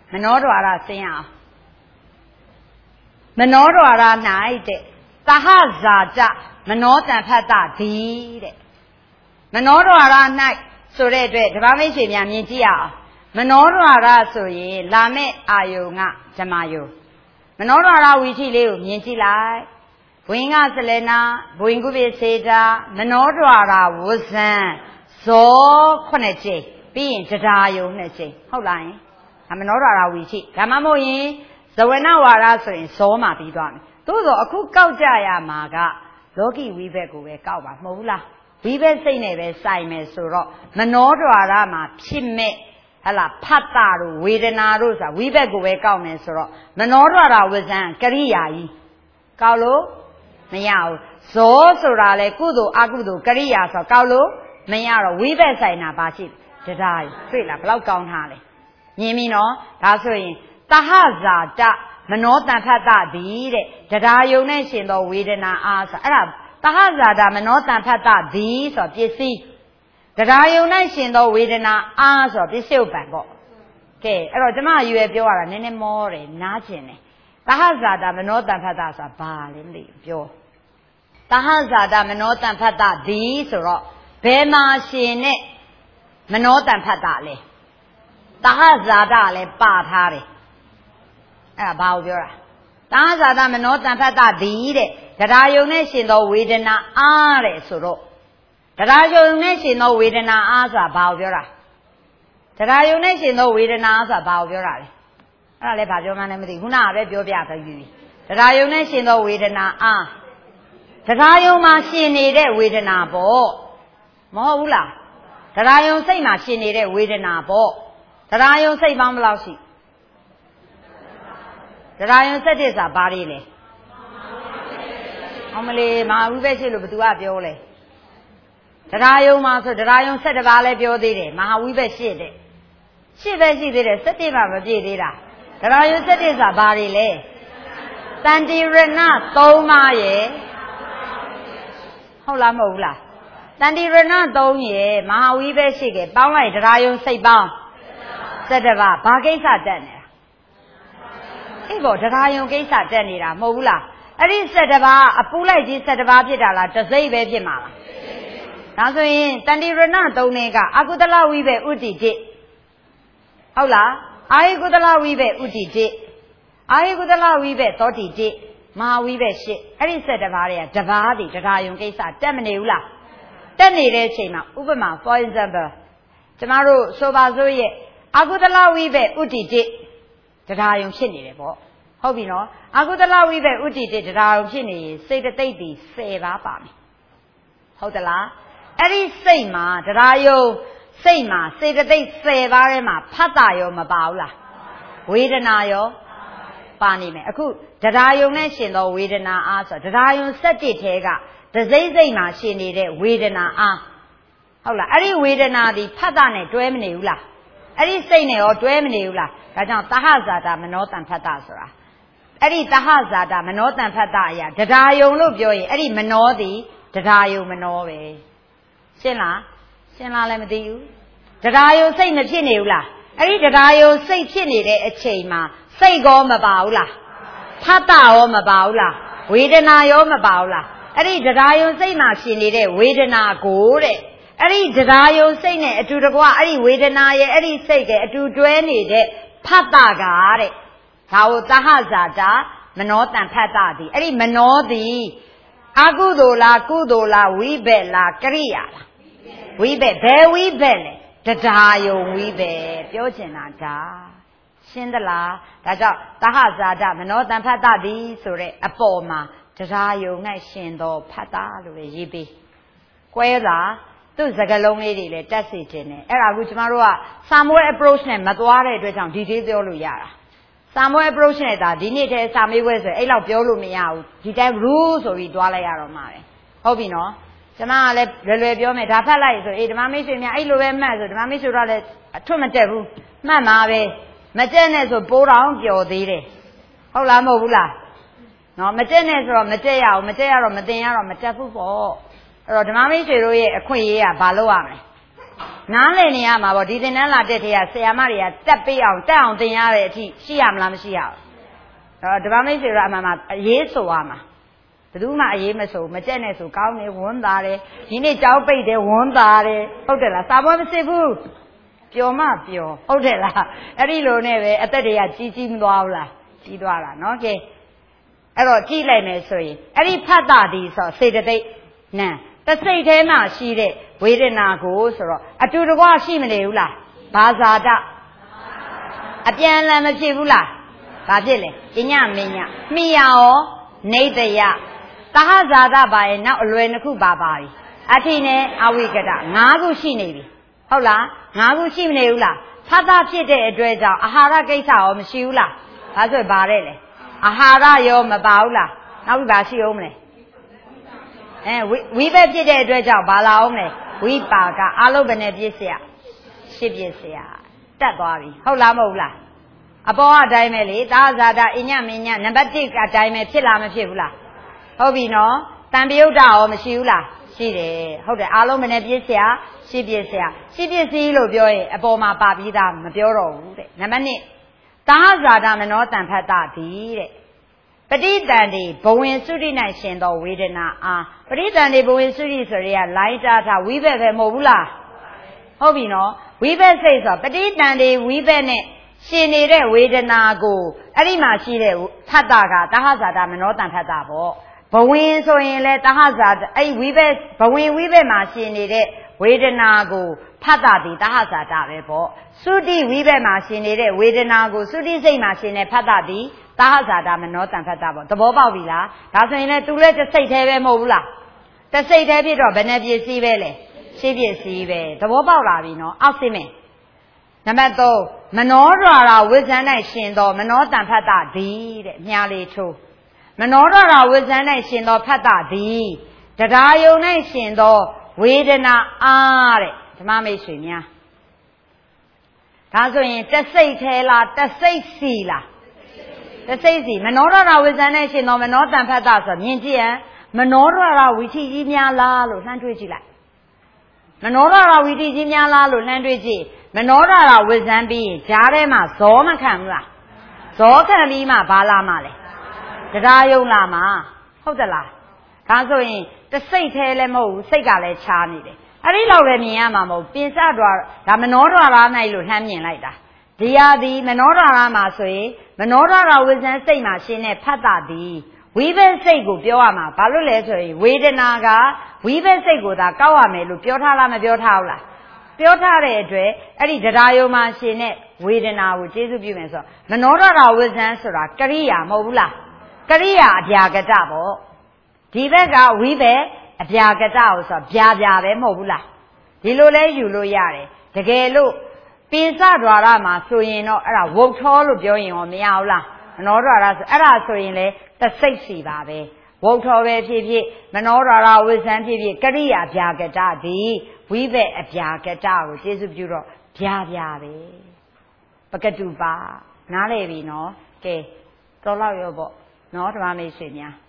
မနောဒွါရဆင်းရအောင်မနောဒွါရ၌တဲ့သဟဇာတမနောတန်ဖတ်တသည်တဲ့မနောဒွါရ၌ဆိုတဲ့အတွက်ဓမ္မမိတ်ဆွေများမြင်ကြည့်ရအောင်မနောဒွါရဆိုရင်လာမဲ့အာယုံကဓမ္မယုံမနောဒွါရဝီထိလေးကိုမြင်ကြည့်လိုက်ဘဝင်ကစလနာဘဝင်ကုပိစေတာမနောဒွါရဝဇံဇော9ကြိမ်ပြီးရင်တရားယုံ2ကြိမ်ဟုတ်လားယင်မနောဒွါရဝီထိဒါမှမဟုတ်ရင်ဇဝနဝါရဆိုရင်ဇောမှပြီးသွားမယ်သို့သောအခုကောက်ကြရမှာကလောကီဝိဘက်ကိုပဲကောက်ပါမဟုတ်ဘူးလားဝိဘက်စိတ်နဲ့ပဲစိုက်မယ်ဆိုတော့မနောဒွါရမှာဖြစ်မဲ့ဟလာဖတ်တာတို့ဝေဒနာတို့ဆိုတာဝိဘက်ကိုပဲကောက်မယ်ဆိုတော့မနောဒွါရဝဇံကရိယာကြီးကောက်လို့မရဘူးဇောဆိုတာလေကုသိုလ်အကုသိုလ်ကရိယာဆိုကောက်လို့မရတော့ဝိဘက်ဆိုင်တာပါရှိတရားတွေ့လားဘလောက်ကောင်းထားလဲမြင်ပြီနော်ဒါဆိုရင်သဟဇာတမနောတန်ဖတ်တသည်တဲ့တရားယုံနဲ့ရှင်သောဝေဒနာအားဆိုအဲ့ဒါသဟဇာတမနောတန်ဖတ်တသည်ဆိုပစ္စည်းတရားယုံနဲ့ရှင်သောဝေဒနာအားဆိုပစ္စုပန်ပေါ့ကဲအဲ့တော့ကျမရွယ်ပြောရတာနည်းနည်းမောတယ်နားကျင်တယ်သဟဇာတမနောတန်ဖတ်တဆိုတာဘာလဲမသိပြောသဟဇာတမနောတန်ဖတ်တသည်ဆိုတော့ဘယ်မှာရှင်နဲ့မနောတန်ဖတ်တလဲသဟဇာတလည်းပါထားတယ်အဲ့ဒါဘာကိုပြောတာသဟဇာတမနောတန်ဖတ်တသည်တဲ့တရားယုံနဲ့ရှင်သောဝေဒနာအားတဲ့ဆိုတော့တရားယုံနဲ့ရှင်သောဝေဒနာအားဆိုတာဘာကိုပြောတာတရားယုံနဲ့ရှင်သောဝေဒနာအားဆိုတာဘာကိုပြောတာလဲအဲ့ဒါလည်းဘာပြောမှန်းလည်းမသိခုနကပဲပြောပြသွားပြီတရားယုံနဲ့ရှင်သောဝေဒနာအားတရားယုံမှာရှင်နေတဲ့ဝေဒနာပေါ့မဟုတ်ဘူးလားတရားယုံစိတ်မှာရှင်နေတဲ့ဝေဒနာပေါ့တရားယုံစိတ်ပေါင်းဘယ်လောက်ရှိတရားယုံ7ဆိုတာဘာတွေလဲအမလေးမဟာဝိဘက်ရှိလို့ဘသူကပြောလဲတရားယုံမှာဆိုတရားယုံ7ပါးလည်းပြောသေးတယ်မဟာဝိဘက်ရှိတဲ့8ပဲရှိသေးတယ်7ပါးမပြည့်သေးတာတရားယုံ7ဆိုတာဘာတွေလဲတန်တိရဏ3ပါးရယ်ဟုတ်လားမဟုတ်ဘူးလားတန်တိရဏ3ရယ်မဟာဝိဘက်ရှိကပေါင်းလိုက်တရားယုံစိတ်ပေါင်း7ပါးဘာကိစ္စတက်နေတာအေးပေါ့တရားယုံကိစ္စတက်နေတာမဟုတ်ဘူးလားအဲ့ဒီ7ပါးအပူလိုက်ကြီး7ပါးဖြစ်တာလားတစ်စိတ်ပဲဖြစ်မှာလားဒါဆိုရင်တန်တိရဏ3နဲ့ကအကုသလဝိဘက်ဥတ္တိတိဟုတ်လားအာယကုသလဝိဘက်ဥတ္တိတိအာယကုသလဝိဘက်သောတိတိမဟာဝိဘက်8အဲ့ဒီ7ပါးတွေကတပါးတည်တရားယုံကိစ္စတက်မနေဘူးလားတက်နေတဲ့အချိန်မှာဥပမာ for example ကျမတို့ဆိုပါစို့ရဲ့အကုသလဝိဘက်ဥတ္တိတိတရားယုံဖြစ်နေတယ်ပေါ့ဟုတ်ပြီနော်အကုသလဝိဘက်ဥတ္တိတိတရားယုံဖြစ်နေရင်စေတသိက်တည်10ပါးပါမယ်ဟုတ်သလားအဲ့ဒီစိတ်မှာတရားယုံစိတ်မှာစေတသိက်10ပါးထဲမှာဖတ်တာရောမပါဘူးလားဝေဒနာရောပါနေမယ်အခုတရားယုံနဲ့ရှင်သောဝေဒနာအားဆိုတရားယုံ7ထဲကတစိမ့်စိတ်မှာရှင်နေတဲ့ဝေဒနာအားဟုတ်လားအဲ့ဒီဝေဒနာဒီဖတ်တာနဲ့တွဲမနေဘူးလားအဲ့ဒီစိတ်နဲ့ရောတွဲမနေဘူးလားဒါကြောင့်သဟဇာတမနောတန်ဖတ်တာဆိုတာအဲ့ဒီသဟဇာတမနောတန်ဖတ်တာအရာတရားယုံလို့ပြောရင်အဲ့ဒီမနောသည်တရားယုံမနောပဲရှင်းလားလည်းမသိဘူးတရားယုံစိတ်မဖြစ်နေဘူးလားအဲ့ဒီတရားယုံစိတ်ဖြစ်နေတဲ့အချိန်မှာစိတ်ကောမပါဘူးလားဖတ်တာရောမပါဘူးလားဝေဒနာရောမပါဘူးလားအဲ့ဒီတရားယုံစိတ်မှာရှင်နေတဲ့ဝေဒနာကိုတဲ့အဲ့ဒီတရားယုံစိတ်နဲ့အတူတကွအဲ့ဒီဝေဒနာရဲ့အဲ့ဒီစိတ်ကအတူတွဲနေတဲ့ဖတ်တာကတဲ့ဒါကိုသဟဇာတမနောတန်ဖတ်တာသည်အဲ့ဒီမနောသည်အကုသိုလ်လားကုသိုလ်လားဝိဘက်လားကရိယာလားဝိဘက်ဘယ်ဝိဘက်လဲတရားယုံဝိဘက်ပြောချင်တာဒါရှင်းသလားဒါကြောင့်သဟဇာတမနောတန်ဖတ်တာသည်ဆိုတဲ့အပေါ်မှာတရားယုံနဲ့ရှင်သောဖတ်တာလို့ပဲရေးပေးကွဲလားသူ့စကားလုံးလေးတွေလည်းတက်စေခြင်းနဲ့အဲ့ဒါကကျမတို့က Samuel approach နဲ့မသွားတဲ့အတွက်ကြောင့် detail ပြောလို့ရတာ Samuel approach နဲ့ဒါဒီနေ့တည်းစာမေးပွဲဆိုအဲ့လောက်ပြောလို့မရဘူးဒီတိုင်း rule ဆိုပြီးသွားလိုက်ရတော့မှာပဲဟုတ်ပြီနော်ကျမကလည်းလွယ်ပြောမယ်ဒါဖတ်လိုက်ဆိုဓမ္မမိတ်ဆွေများအဲ့လိုပဲမှတ်ဆိုဓမ္မမိတ်ဆွေတော့လည်းအထွတ်မတက်ဘူးမှတ်မှာပဲမကျက်နဲ့ဆိုပိုးတော်ပျော်သေးတယ်ဟုတ်လားမဟုတ်ဘူးလားနော်မကျက်နဲ့ဆိုတော့မကျက်ရအောင်မကျက်ရတော့မတင်ရတော့မတက်ဘူးပေါ့အဲ့တော့ဓမ္မမိတ်ဆွေတို့ရဲ့အခွင့်အရေးကဘာလို့ရမလဲနားလည်နေရမှာပေါ့ဒီသင်တန်းလာတက်တဲ့ကဆရာမတွေကတက်ပေးအောင်တက်အောင်သင်ရတဲ့အထိရှိရမလားမရှိရဘူးဒါပေမဲ့ဆိုတော့အမှန်မှာအရေးဆိုရမှာဘယ်သူမှအရေးမဆိုမကြက်နဲ့ဆိုကောင်းနေဝန်းသားတယ်ဒီနေ့ကြောက်ပိတ်တယ်ဝန်းသားတယ်ဟုတ်တယ်လားစာပွဲမစစ်ဘူးပျော်မပျော်ဟုတ်တယ်လားအဲ့ဒီလိုနဲ့ပဲအသက်တွေကကြီးမသွားဘူးလားကြီးသွားတာနော်ကဲအဲ့တော့ကြည့်လိုက်မယ်ဆိုရင်အဲ့ဒီဖတ်တာဒီဆိုစေတသိက်နံတစိတ်ထဲမှာရှိတဲ့ဝေဒနာကိုဆိုတော့အတူတကွရှိမနေဘူးလားဘာဇာတအပြန်အလှန်မဖြစ်ဘူးလားဘာဖြစ်လဲအညမင်းညမိရရောနေတယသဟဇာတပါရဲ့နောက်အလွယ်နှစ်ခုပါပါပြီအဋ္ဌိနဲ့အဝိကတ၅ခုရှိနေပြီဟုတ်လား၅ခုရှိမနေဘူးလားဖတ်တာဖြစ်တဲ့အတွက်ကြောင့်အာဟာရကိစ္စရောမရှိဘူးလားဒါဆိုဘာတဲ့လဲအာဟာရရောမပါဘူးလားနောက်ပြီးပါရှိအောင်မလဲဝိဘက်ဖြစ်တဲ့အတွက်ကြောင့်ဘာလာအောင်လဲဝိပါကအလုံးဘယ်နဲ့ပြည့်စရာရှစ်ပြည့်စရာတက်သွားပြီဟုတ်လားမဟုတ်လားအပေါ်အတိုင်းပဲလေသာဇာတာအညမင်းညနံပါတ်1အတိုင်းပဲဖြစ်လားမဖြစ်ဘူးလားဟုတ်ပြီနော်တန်ပြုတ်တာရောမရှိဘူးလားရှိတယ်ဟုတ်တယ်အလုံးဘယ်နဲ့ပြည့်စရာရှစ်ပြည့်စရာရှစ်ပြည့်စည်းလို့ပြောရင်အပေါ်မှာပါပြီးသားမပြောတော့ဘူးတဲ့နံပါတ်2သာဇာတာမနောတန်ဖတ်တာဒီတဲ့ပဋိသန္ဓေဘဝင်သုတိ၌ရှင်သောဝေဒနာအားပဋိသန္ဓေဘဝင်သုတိဆိုရဲလိုင်းတာထားဝိဘက်ပဲမဟုတ်ဘူးလားဟုတ်ပြီနော်ဝိဘက်စိတ်ဆိုပဋိသန္ဓေဝိဘက်နဲ့ရှင်နေတဲ့ဝေဒနာကိုအဲ့ဒီမှာရှိတဲ့ဖတ်တာကတဟဇာတာမနောတန်ဖတ်တာပေါ့ဘဝင်ဆိုရင်လေတဟဇာအဲ့ဝိဘက်ဘဝင်ဝိဘက်မှာရှင်နေတဲ့ဝေဒနာကိုဖတ်တာဒီတဟဇာတာပဲပေါ့သုတိဝိဘက်မှာရှင်နေတဲ့ဝေဒနာကိုသုတိစိတ်မှာရှင်တဲ့ဖတ်တာဒီသဟဇာတာမနောတန်ဖတ်တာပေါ့သဘောပေါက်ပြီလားဒါဆိုရင်လည်းသူလည်းတစ်စိတ်သေးပဲမဟုတ်ဘူးလားတစ်စိတ်သေးဖြစ်တော့ဘယ်နှပြည့်စည်ပဲလဲရှင်းပြည့်စည်ပဲသဘောပေါက်လာပြီနော်အောက်စစ်မယ်နံပါတ်3မနောဒွါရဝိဇ္ဇန်၌ရှင်သောမနောတန်ဖတ်တာဒီတဲ့မြားလေးထိုးမနောဒွါရဝိဇ္ဇန်၌ရှင်သောဖတ်တာဒီတရားယုံ၌ရှင်သောဝေဒနာအားတဲ့ဓမ္မမိတ်ဆွေများဒါဆိုရင်တစ်စိတ်သေးလားတစ်စိတ်စီလားတစိတ်စီမနောရတာဝိဇ္ဇန်နဲ့ရှင်တော်မနောတန်ဖတ်တာဆိုမြင်ကြည့်ရန်မနောရတာဝိသီကြီးများလားလို့လှမ်းတွေးကြည့်လိုက်မနောရတာဝိသီကြီးများလားလို့လှမ်းတွေးကြည့်မနောရတာဝိဇ္ဇန်ပြီးရင်ဂျားထဲမှာဇောမခံဘူးလားဇောခံပြီးမှဘာလာမှလဲတရားယုံလာမှဟုတ်သလားဒါဆိုရင်တစိတ်သေးလည်းမဟုတ်ဘူးစိတ်ကလည်းခြားနေတယ်အဲ့ဒီလောက်လည်းမြင်ရမှာမဟုတ်ပြင်စတော်ဒါမနောရတာနိုင်လို့လှမ်းမြင်လိုက်တာဒီဟာဒီမနောရတာမှာဆိုရင်မနောရတာဝိဇ္ဇန်စိတ်မှာရှင်တဲ့ဖတ်တာဒီဝိဘက်စိတ်ကိုပြောရမှာဘာလို့လဲဆိုရင်ဝေဒနာကဝိဘက်စိတ်ကိုသာကောက်ရမယ်လို့ပြောထားလားမပြောထားဘူးလားပြောထားတဲ့အတွက်အဲ့ဒီတရားယုံမှာရှင်တဲ့ဝေဒနာကိုကျေစုပြုမယ်ဆိုတော့မနောရတာဝိဇ္ဇန်ဆိုတာကရိယာမဟုတ်ဘူးလားကရိယာအပြာကတပေါ့ဒီဘက်ကဝိဘက်အပြာကတကိုဆိုတော့ဗျာပဲမဟုတ်ဘူးလားဒီလိုလဲယူလို့ရတယ်တကယ်လို့ပိစဒွါရမှာဆိုရင်တော့အဲ့ဒါဝုတ်ထောလို့ပြောရင်ရောမရဘူးလားမနောဒွါရဆိုအဲ့ဒါဆိုရင်လေတစိတ်စီပါပဲဝုတ်ထောပဲဖြစ်ဖြစ်မနောဒွါရဝိဇ္ဇန်ဖြစ်ဖြစ်ကရိယာဗျာကတဒီဝိဘက်အဗျာကတကိုကျေစုပြုတော့ဗျာပဲပကတုပါနားလေပြီနော်ကဲတော်လောက်ရောပေါ့နော်ဓမ္မမိတ်ဆွေများ